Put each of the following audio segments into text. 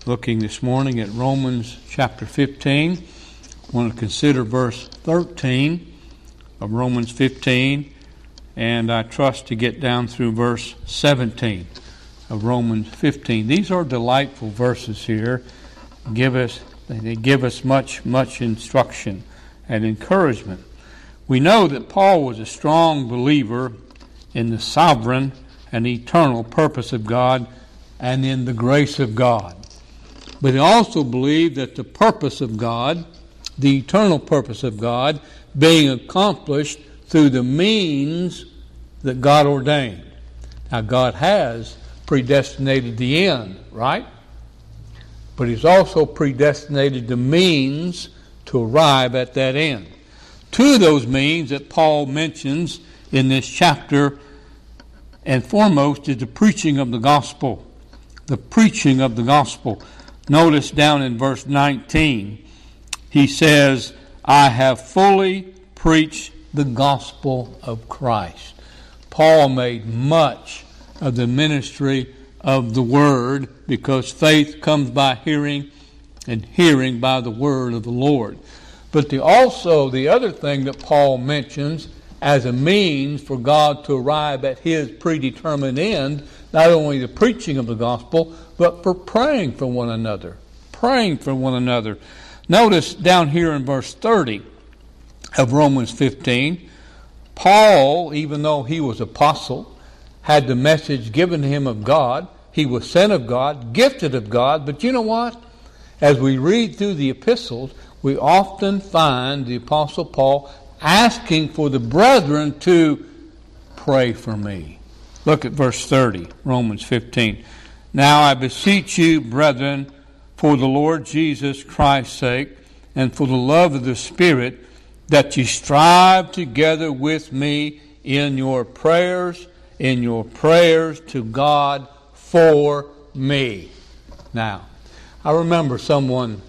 looking this morning at Romans chapter 15. I want to consider verse 13 of Romans 15, and I trust to get down through verse 17 of Romans 15. These are delightful verses here. They give us much instruction and encouragement. We know that Paul was a strong believer in the sovereign and eternal purpose of God and in the grace of God. But he also believed that the purpose of God, the eternal purpose of God, being accomplished through the means that God ordained. Now, God has predestinated the end, right? But He's also predestinated the means to arrive at that end. Two of those means that Paul mentions in this chapter, and foremost, is the preaching of the gospel. The preaching of the gospel. Notice down in verse 19, he says, I have fully preached the gospel of Christ. Paul made much of the ministry of the word because faith comes by hearing and hearing by the word of the Lord. But the other thing that Paul mentions as a means for God to arrive at His predetermined end, not only the preaching of the gospel, but for praying for one another. Praying for one another. Notice down here in verse 30 of Romans 15, Paul, even though he was apostle, had the message given to him of God. He was sent of God, gifted of God. But you know what? As we read through the epistles, we often find the Apostle Paul asking for the brethren to pray for me. Look at verse 30, Romans 15. Now I beseech you, brethren, for the Lord Jesus Christ's sake, and for the love of the Spirit, that ye strive together with me in your prayers to God for me. Now, I remember someone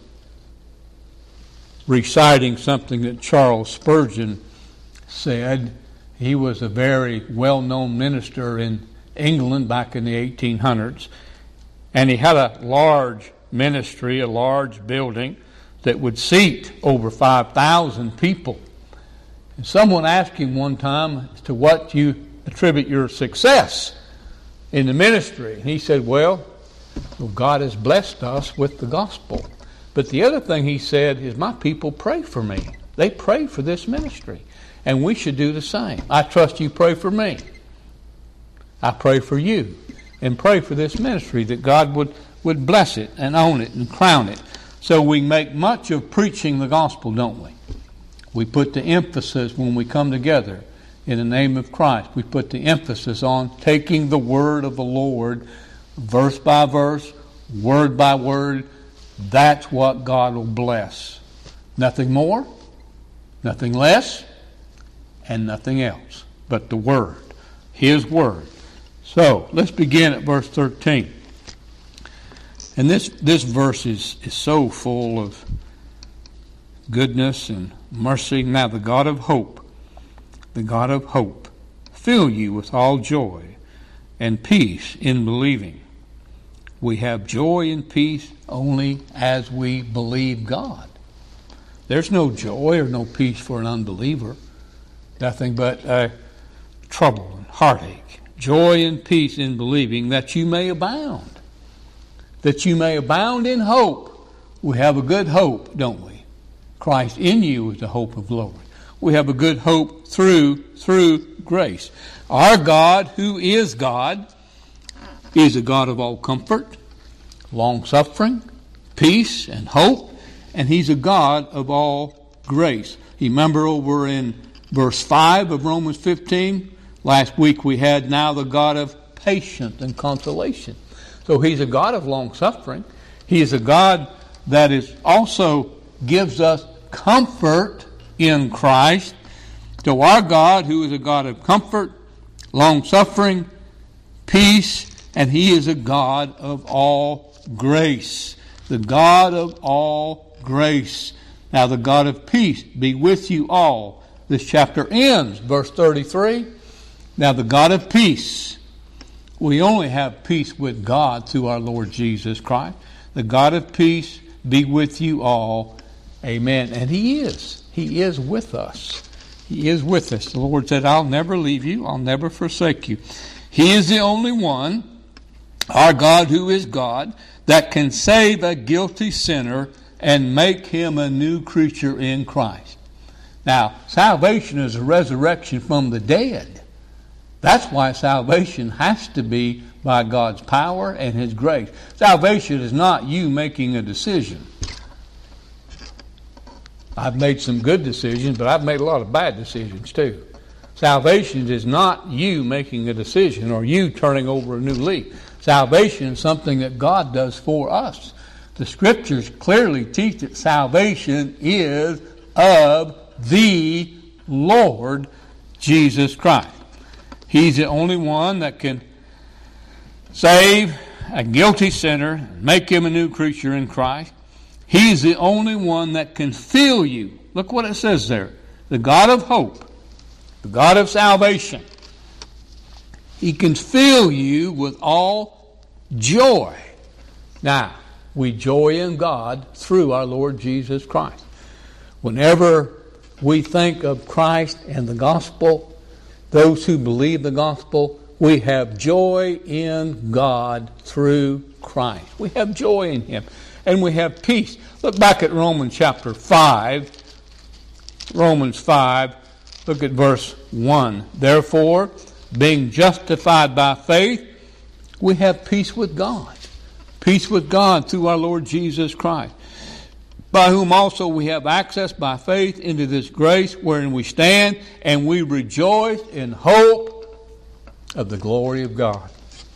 reciting something that Charles Spurgeon said. He was a very well-known minister in England back in the 1800s, and he had a large ministry, a large building that would seat over 5,000 people. And someone asked him one time as to what you attribute your success in the ministry. And he said, well, God has blessed us with the gospel. But the other thing he said is, my people pray for me. They pray for this ministry. And we should do the same. I trust you pray for me. I pray for you. And pray for this ministry, that God would bless it and own it and crown it. So we make much of preaching the gospel, don't we? We put the emphasis when we come together in the name of Christ. We put the emphasis on taking the word of the Lord, verse by verse, word by word. That's what God will bless. Nothing more, nothing less, and nothing else but the Word, His Word. So, let's begin at verse 13. And this verse is so full of goodness and mercy. Now the God of hope, fill you with all joy and peace in believing. We have joy and peace only as we believe God. There's no joy or no peace for an unbeliever. Nothing but trouble and heartache. Joy and peace in believing, that you may abound. That you may abound in hope. We have a good hope, don't we? Christ in you is the hope of glory. We have a good hope through grace. Our God, who is God, is a God of all comfort, long-suffering, peace, and hope, and He's a God of all grace. You remember over in verse 5 of Romans 15, last week we had now the God of patience and consolation. So He's a God of long-suffering. He is a God that is also gives us comfort in Christ. So our God, who is a God of comfort, long-suffering, peace, and He is a God of all grace. The God of all grace. Now the God of peace be with you all. This chapter ends, verse 33. Now the God of peace. We only have peace with God through our Lord Jesus Christ. The God of peace be with you all. Amen. And He is. He is with us. He is with us. The Lord said, I'll never leave you. I'll never forsake you. He is the only one, our God who is God, that can save a guilty sinner and make him a new creature in Christ. Now, salvation is a resurrection from the dead. That's why salvation has to be by God's power and His grace. Salvation is not you making a decision. I've made some good decisions, but I've made a lot of bad decisions too. Salvation is not you making a decision or you turning over a new leaf. Salvation is something that God does for us. The Scriptures clearly teach that salvation is of the Lord Jesus Christ. He's the only one that can save a guilty sinner and make him a new creature in Christ. He's the only one that can fill you. Look what it says there. The God of hope, the God of salvation. He can fill you with all joy. Now, we joy in God through our Lord Jesus Christ. Whenever we think of Christ and the gospel, those who believe the gospel, we have joy in God through Christ. We have joy in Him. And we have peace. Look back at Romans chapter 5. Romans 5, look at verse 1. Therefore, being justified by faith, we have peace with God. Peace with God through our Lord Jesus Christ, by whom also we have access by faith into this grace wherein we stand, and we rejoice in hope of the glory of God.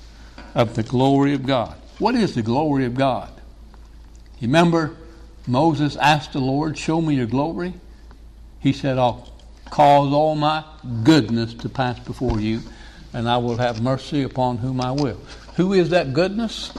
Of the glory of God. What is the glory of God? You remember Moses asked the Lord, show me your glory? He said, I'll cause all my goodness to pass before you, and I will have mercy upon whom I will. Who is that goodness?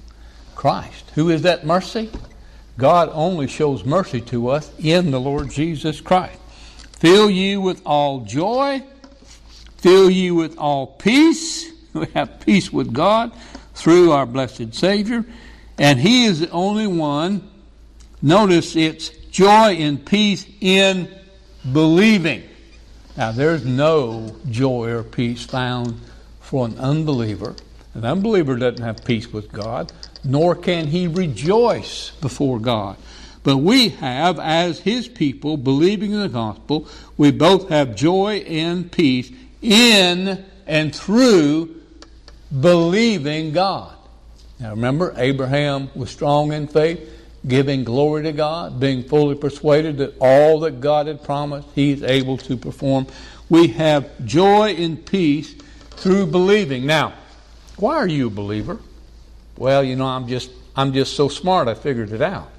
Christ. Who is that mercy? God only shows mercy to us in the Lord Jesus Christ. Fill you with all joy. Fill you with all peace. We have peace with God through our blessed Savior. And He is the only one. Notice it's joy and peace in believing. Now, there's no joy or peace found for an unbeliever. An unbeliever doesn't have peace with God, nor can he rejoice before God. But we have, as His people, believing in the gospel, we both have joy and peace in and through believing God. Now remember, Abraham was strong in faith, giving glory to God, being fully persuaded that all that God had promised, He's able to perform. We have joy and peace through believing. Now, why are you a believer? Well, I'm just so smart I figured it out.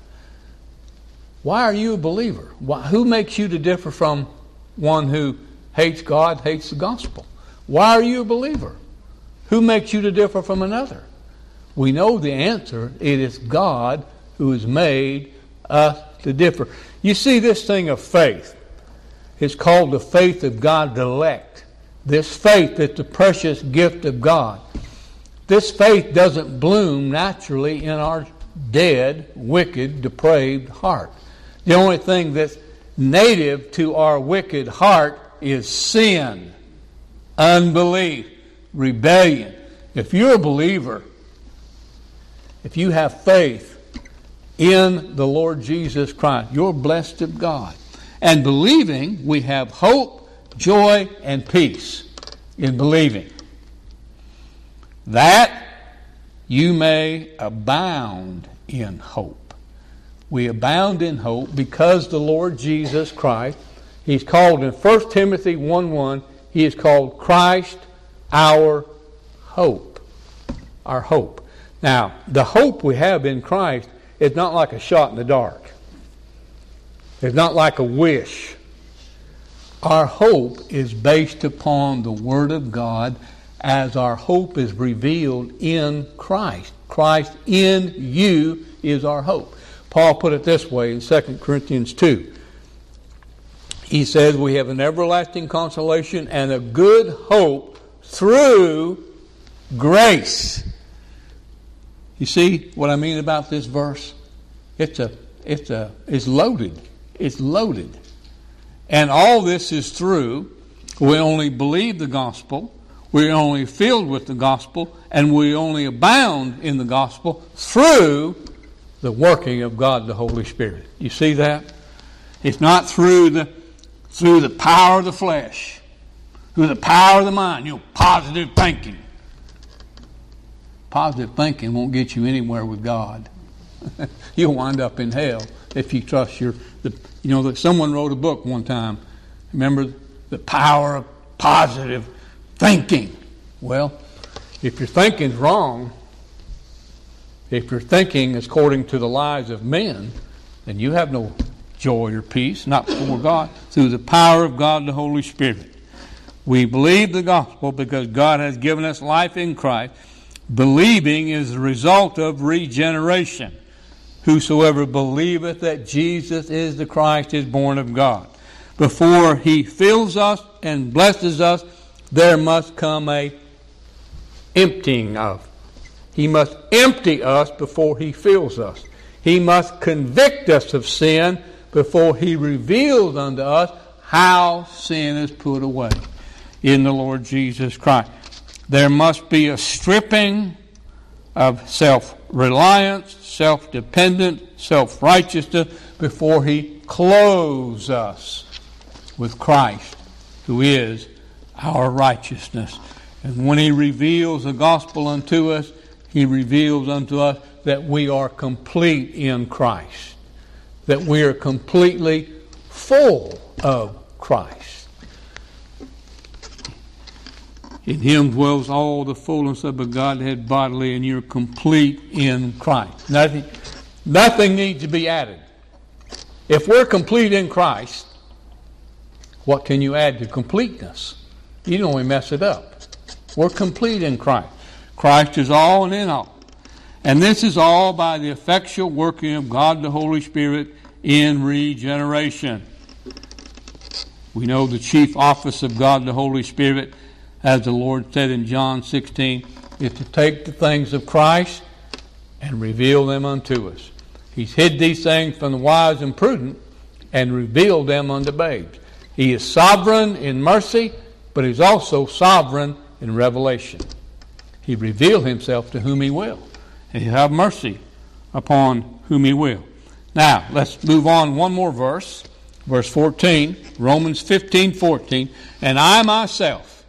Why are you a believer? Who makes you to differ from one who hates God, hates the gospel? Why are you a believer? Who makes you to differ from another? We know the answer. It is God who has made us to differ. You see, this thing of faith is called the faith of God's elect. This faith is the precious gift of God. This faith doesn't bloom naturally in our dead, wicked, depraved heart. The only thing that's native to our wicked heart is sin, unbelief, rebellion. If you're a believer, if you have faith in the Lord Jesus Christ, you're blessed of God. And believing, we have hope, joy, and peace in believing, that you may abound in hope. We abound in hope because the Lord Jesus Christ, He's called in 1 Timothy 1:1, He is called Christ our hope. Our hope. Now, the hope we have in Christ is not like a shot in the dark. It's not like a wish. Our hope is based upon the Word of God as our hope is revealed in Christ. Christ in you is our hope. Paul put it this way in 2 Corinthians 2. He says we have an everlasting consolation and a good hope through grace. You see what I mean about this verse? It's loaded. It's loaded. And all this is through, we only believe the gospel, we're only filled with the gospel, and we only abound in the gospel through the working of God the Holy Spirit. You see that? It's not through the power of the flesh, through the power of the mind, positive thinking. Positive thinking won't get you anywhere with God. You'll wind up in hell if you trust someone wrote a book one time. Remember the power of positive thinking. Well, if your thinking's wrong, if your thinking is according to the lies of men, then you have no joy or peace, not before God, through the power of God the Holy Spirit. We believe the gospel because God has given us life in Christ. Believing is the result of regeneration. Whosoever believeth that Jesus is the Christ is born of God. Before he fills us and blesses us, there must come a emptying of. He must empty us before he fills us. He must convict us of sin before he reveals unto us how sin is put away in the Lord Jesus Christ. There must be a stripping of self-reliance, self-dependence, self-righteousness before he clothes us with Christ, who is our righteousness. And when he reveals the gospel unto us, he reveals unto us that we are complete in Christ, that we are completely full of Christ. In him dwells all the fullness of the Godhead bodily, and you're complete in Christ. Nothing needs to be added. If we're complete in Christ, what can you add to completeness? You can only mess it up. We're complete in Christ. Christ is all and in all. And this is all by the effectual working of God the Holy Spirit in regeneration. We know the chief office of God the Holy Spirit, as the Lord said in John 16, is to take the things of Christ and reveal them unto us. He's hid these things from the wise and prudent and revealed them unto babes. He is sovereign in mercy, but he's also sovereign in revelation. He revealed himself to whom he will, and he'll have mercy upon whom he will. Now, let's move on one more verse. Verse 14, Romans 15:14. And I myself,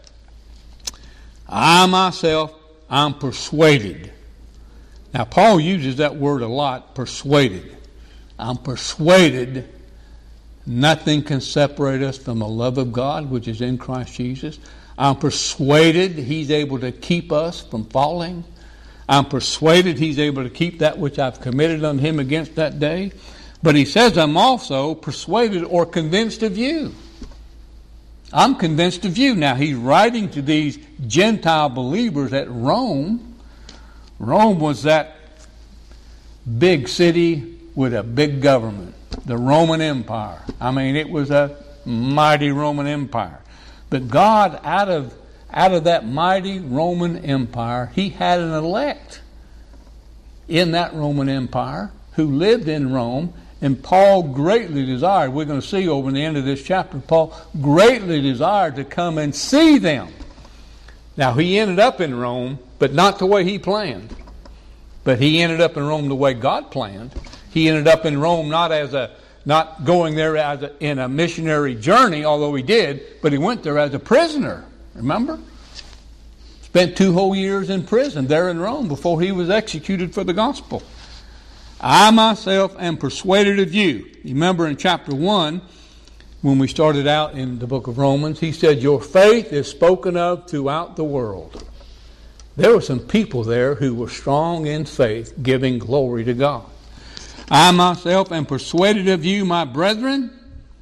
I'm persuaded. Now, Paul uses that word a lot, persuaded. I'm persuaded nothing can separate us from the love of God, which is in Christ Jesus. I'm persuaded he's able to keep us from falling. I'm persuaded he's able to keep that which I've committed unto him against that day. But he says I'm also persuaded or convinced of you. I'm convinced of you. Now, he's writing to these Gentile believers at Rome. Rome was that big city with a big government, the Roman Empire. I mean, it was a mighty Roman Empire. But God, out of that mighty Roman Empire, he had an elect in that Roman Empire who lived in Rome. And Paul greatly desired, we're going to see over in the end of this chapter, Paul greatly desired to come and see them. Now, he ended up in Rome, but not the way he planned. But he ended up in Rome the way God planned. He ended up in Rome not going there in a missionary journey, although he did, but he went there as a prisoner. Remember? Spent 2 whole years in prison there in Rome before he was executed for the gospel. I myself am persuaded of you. Remember in chapter 1, when we started out in the book of Romans, he said, your faith is spoken of throughout the world. There were some people there who were strong in faith, giving glory to God. I myself am persuaded of you, my brethren.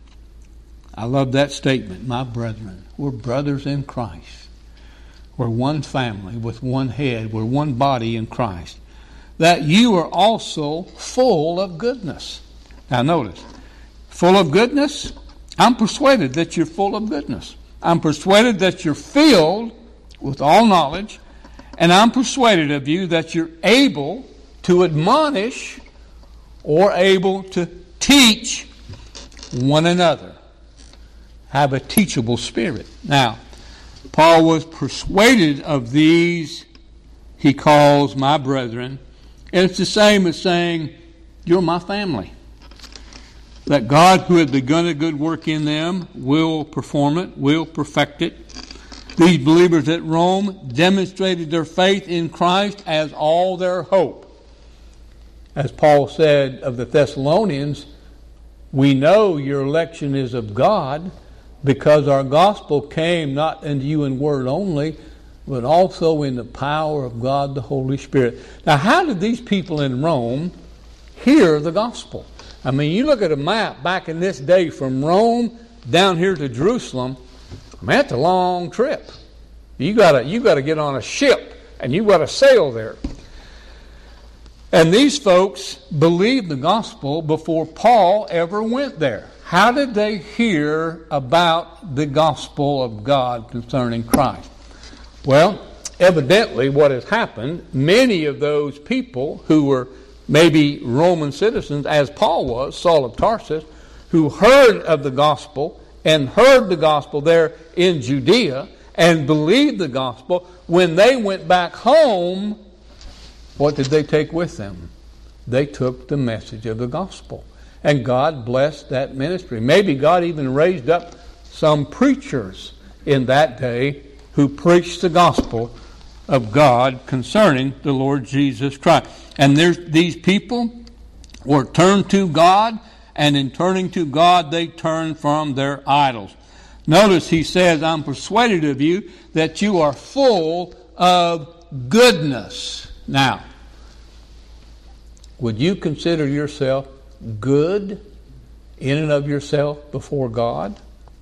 I love that statement, my brethren. We're brothers in Christ. We're one family with one head. We're one body in Christ. That you are also full of goodness. Now notice, full of goodness, I'm persuaded that you're full of goodness. I'm persuaded that you're filled with all knowledge, and I'm persuaded of you that you're able to admonish or able to teach one another. Have a teachable spirit. Now, Paul was persuaded of these he calls my brethren. And it's the same as saying, you're my family. That God who had begun a good work in them will perform it, will perfect it. These believers at Rome demonstrated their faith in Christ as all their hope. As Paul said of the Thessalonians, we know your election is of God, because our gospel came not unto you in word only, but also in the power of God the Holy Spirit. Now, how did these people in Rome hear the gospel? I mean, you look at a map back in this day from Rome down here to Jerusalem. I mean, that's a long trip. You got to get on a ship and you got to sail there. And these folks believed the gospel before Paul ever went there. How did they hear about the gospel of God concerning Christ? Well, evidently what has happened, many of those people who were maybe Roman citizens, as Paul was, Saul of Tarsus, who heard of the gospel and heard the gospel there in Judea and believed the gospel, when they went back home, what did they take with them? They took the message of the gospel. And God blessed that ministry. Maybe God even raised up some preachers in that day who preached the gospel of God concerning the Lord Jesus Christ. And these people were turned to God, and in turning to God, they turned from their idols. Notice he says, I'm persuaded of you that you are full of goodness. Now, would you consider yourself good in and of yourself before God?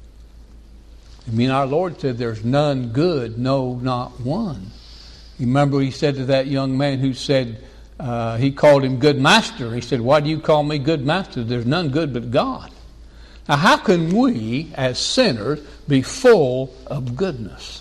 I mean, our Lord said there's none good, no, not one. You remember he said to that young man who said, he called him good master. He said, why do you call me good master? There's none good but God. Now, how can we as sinners be full of goodness?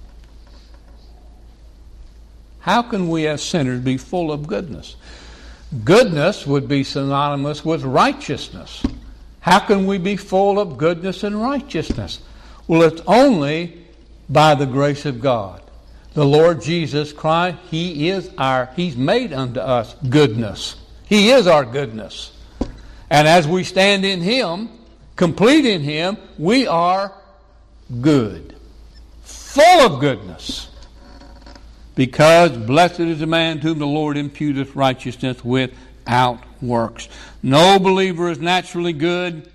How can we as sinners be full of goodness? Goodness would be synonymous with righteousness. How can we be full of goodness and righteousness? Well, it's only by the grace of God. The Lord Jesus Christ, He's made unto us goodness. He is our goodness. And as we stand in Him, complete in Him, we are good. Full of goodness. Because blessed is the man to whom the Lord imputeth righteousness without works. No believer is naturally good.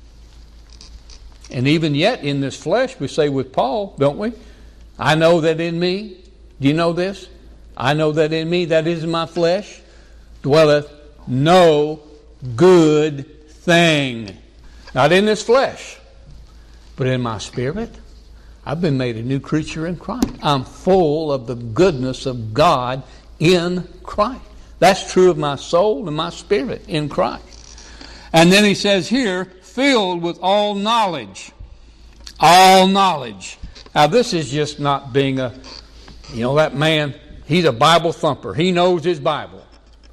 And even yet in this flesh, we say with Paul, don't we? I know that in me, do you know this? I know that in me, that is in my flesh, dwelleth no good thing. Not in this flesh, but in my spirit. I've been made a new creature in Christ. I'm full of the goodness of God in Christ. That's true of my soul and my spirit in Christ. And then he says here, filled with all knowledge. All knowledge. Now this is just not being that man, he's a Bible thumper. He knows his Bible.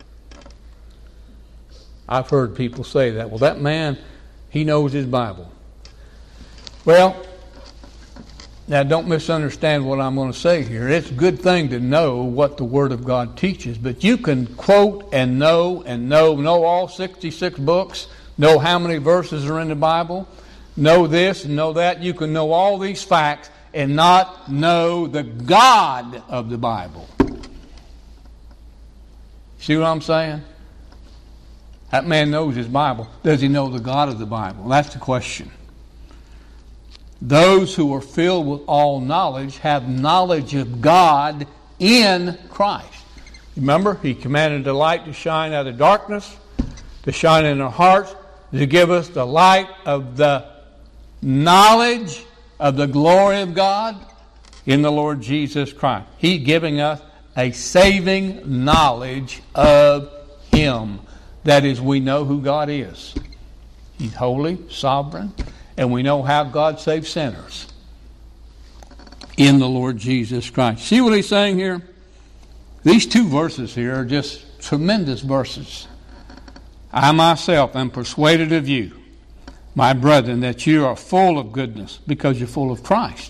I've heard people say that. Well, that man, he knows his Bible. Well, now don't misunderstand what I'm going to say here. It's a good thing to know what the Word of God teaches, but you can quote and know all 66 books, know how many verses are in the Bible, know this and know that. You can know all these facts and not know the God of the Bible. See what I'm saying? That man knows his Bible. Does he know the God of the Bible? That's the question. Those who are filled with all knowledge have knowledge of God in Christ. Remember, He commanded the light to shine out of darkness, to shine in our hearts, to give us the light of the knowledge of the glory of God in the Lord Jesus Christ. He's giving us a saving knowledge of Him. That is, we know who God is. He's holy, sovereign, and we know how God saves sinners in the Lord Jesus Christ. See what he's saying here? These two verses here are just tremendous verses. I myself am persuaded of you, my brethren, that you are full of goodness because you're full of Christ.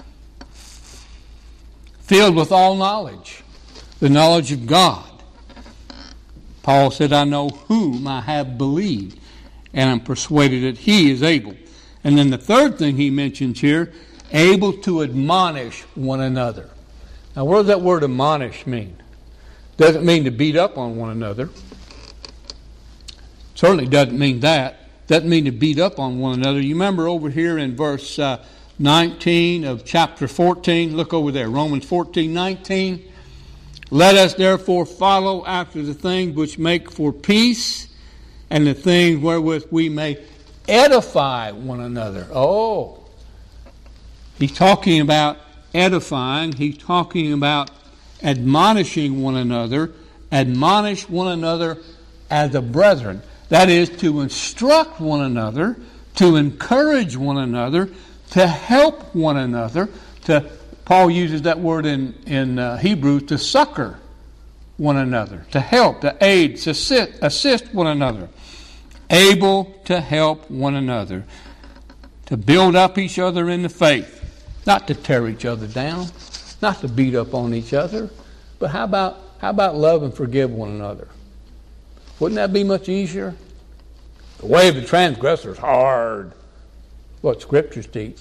Filled with all knowledge, the knowledge of God. Paul said, I know whom I have believed, and I'm persuaded that he is able. And then the third thing he mentions here, able to admonish one another. Now, what does that word admonish mean? Doesn't mean to beat up on one another. Certainly doesn't mean that. Doesn't mean to beat up on one another. You remember over here in verse 19 of chapter 14. Look over there, Romans 14:19. Let us therefore follow after the things which make for peace, and the things wherewith we may edify one another. Oh, he's talking about edifying. He's talking about admonishing one another. Admonish one another as the brethren. That is, to instruct one another, to encourage one another, to help one another. Paul uses that word in Hebrew, to succor one another, to help, to aid, to assist one another. Able to help one another, to build up each other in the faith, not to tear each other down, not to beat up on each other, but how about love and forgive one another? Wouldn't that be much easier? The way of the transgressor is hard. What Scriptures teach.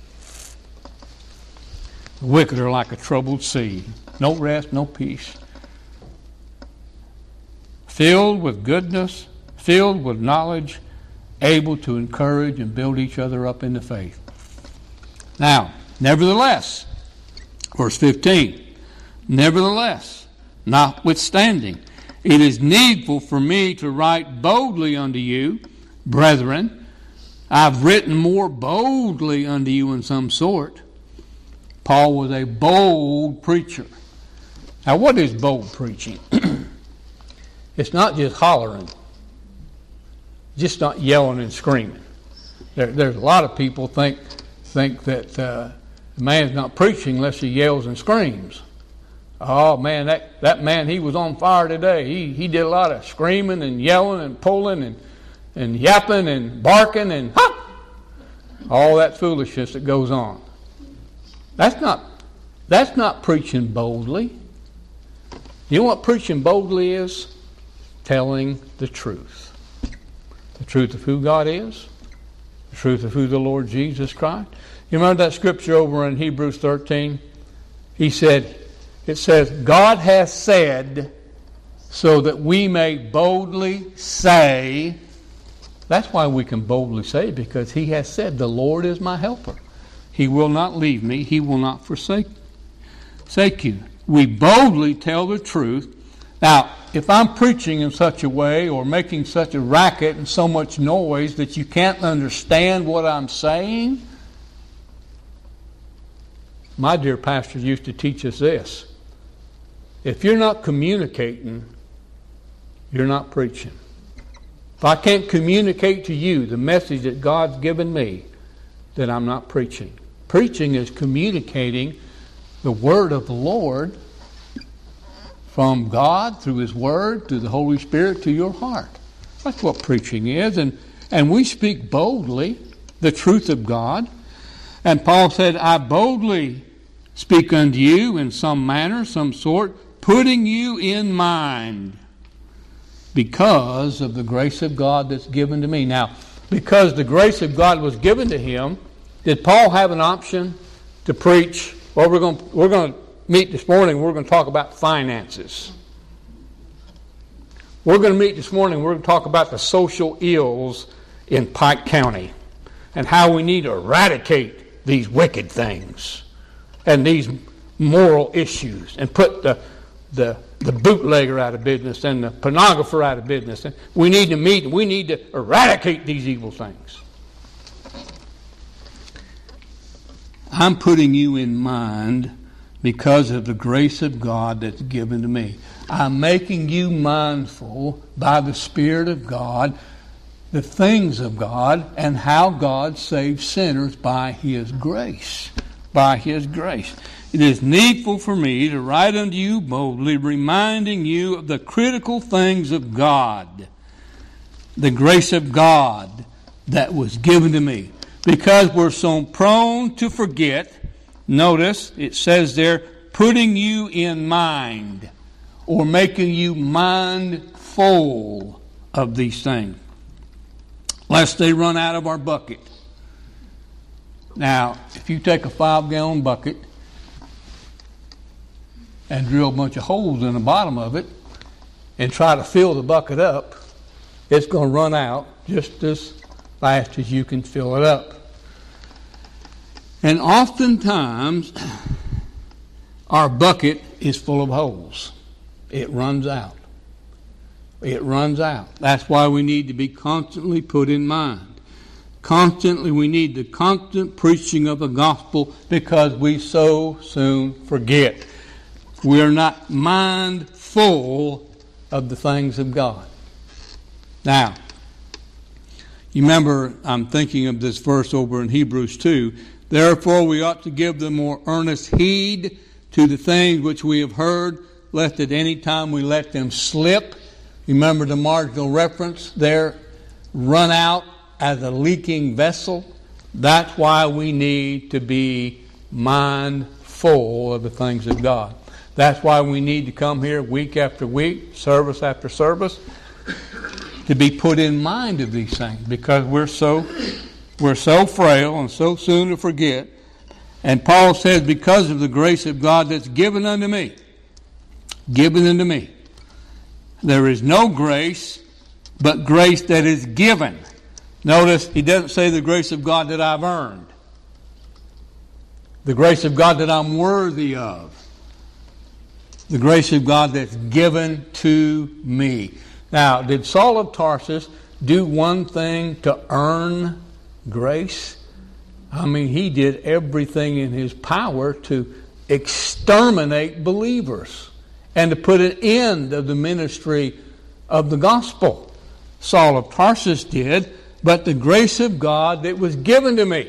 The wicked are like a troubled sea. No rest, no peace. Filled with goodness, filled with knowledge, able to encourage and build each other up in the faith. Now, nevertheless, verse 15, nevertheless, notwithstanding, it is needful for me to write boldly unto you, brethren. I've written more boldly unto you in some sort. Paul was a bold preacher. Now, what is bold preaching? It's not just hollering. Just not yelling and screaming. There's a lot of people think that the man's not preaching unless he yells and screams. Oh man, that man, he was on fire today. He did a lot of screaming and yelling and pulling and yapping and barking and all that foolishness that goes on. That's not preaching boldly. You know what preaching boldly is? Telling the truth. The truth of who God is. The truth of who the Lord Jesus Christ. You remember that scripture over in Hebrews 13? It says, God has said so that we may boldly say. That's why we can boldly say, because he has said, the Lord is my helper. He will not leave me. He will not forsake you. We boldly tell the truth. Now, if I'm preaching in such a way or making such a racket and so much noise that you can't understand what I'm saying, my dear pastor used to teach us this. If you're not communicating, you're not preaching. If I can't communicate to you the message that God's given me, then I'm not preaching. Preaching is communicating the word of the Lord from God, through His Word, through the Holy Spirit, to your heart. That's what preaching is. And we speak boldly the truth of God. And Paul said, I boldly speak unto you in some manner, some sort, putting you in mind because of the grace of God that's given to me. Now, because the grace of God was given to him, did Paul have an option to preach? Well, we're going to meet this morning, we're going to talk about finances. We're going to meet this morning, we're going to talk about the social ills in Pike County and how we need to eradicate these wicked things and these moral issues and put the bootlegger out of business and the pornographer out of business. And we need to meet, we need to eradicate these evil things. I'm putting you in mind because of the grace of God that's given to me. I'm making you mindful by the Spirit of God, the things of God, and how God saves sinners by His grace. By His grace. it is needful for me to write unto you boldly, reminding you of the critical things of God, the grace of God that was given to me. Because we're so prone to forget, notice it says there, putting you in mind or making you mindful of these things, lest they run out of our bucket. Now, if you take a 5-gallon bucket and drill a bunch of holes in the bottom of it and try to fill the bucket up, it's going to run out just as fast as you can fill it up. And oftentimes, our bucket is full of holes. It runs out. It runs out. That's why we need to be constantly put in mind. Constantly, we need the constant preaching of the gospel because we so soon forget. We are not mindful of the things of God. Now, you remember, I'm thinking of this verse over in Hebrews 2. Therefore, we ought to give the more earnest heed to the things which we have heard, lest at any time we let them slip. Remember the marginal reference there, run out as a leaking vessel. That's why we need to be mindful of the things of God. That's why we need to come here week after week, service after service, to be put in mind of these things, because we're so frail and so soon to forget. And Paul says, because of the grace of God that's given unto me, there is no grace but grace that is given. Notice, he doesn't say the grace of God that I've earned. The grace of God that I'm worthy of. The grace of God that's given to me. Now, did Saul of Tarsus do one thing to earn grace? I mean, he did everything in his power to exterminate believers and to put an end of the ministry of the gospel. Saul of Tarsus did, but the grace of God that was given to me.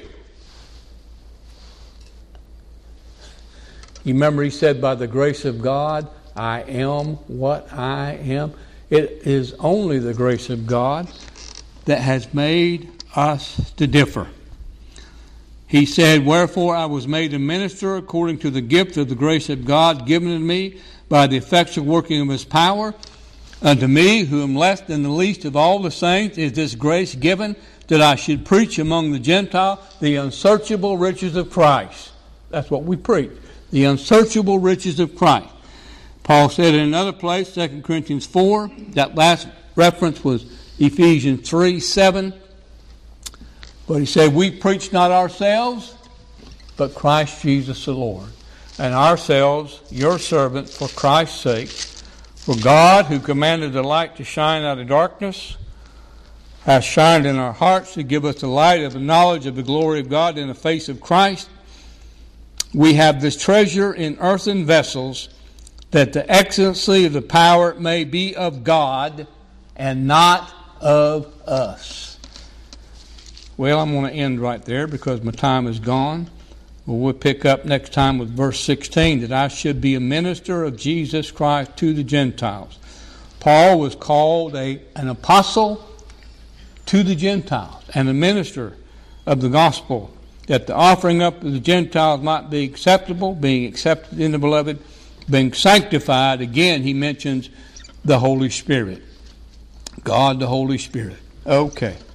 You remember he said, by the grace of God, I am what I am. It is only the grace of God that has made us to differ. He said, wherefore I was made a minister according to the gift of the grace of God given to me by the effectual working of his power. Unto me, who am less than the least of all the saints, is this grace given, that I should preach among the Gentiles the unsearchable riches of Christ. That's what we preach, the unsearchable riches of Christ. Paul said in another place, 2 Corinthians 4, that last reference was Ephesians 3:7. But he said, we preach not ourselves, but Christ Jesus the Lord. And ourselves, your servants, for Christ's sake. For God, who commanded the light to shine out of darkness, has shined in our hearts to give us the light of the knowledge of the glory of God in the face of Christ. We have this treasure in earthen vessels, that the excellency of the power may be of God and not of us. Well, I'm going to end right there because my time is gone. We'll pick up next time with verse 16, that I should be a minister of Jesus Christ to the Gentiles. Paul was called an apostle to the Gentiles and a minister of the gospel, that the offering up of the Gentiles might be acceptable, being accepted in the beloved, being sanctified. Again, he mentions the Holy Spirit. God, the Holy Spirit. Okay.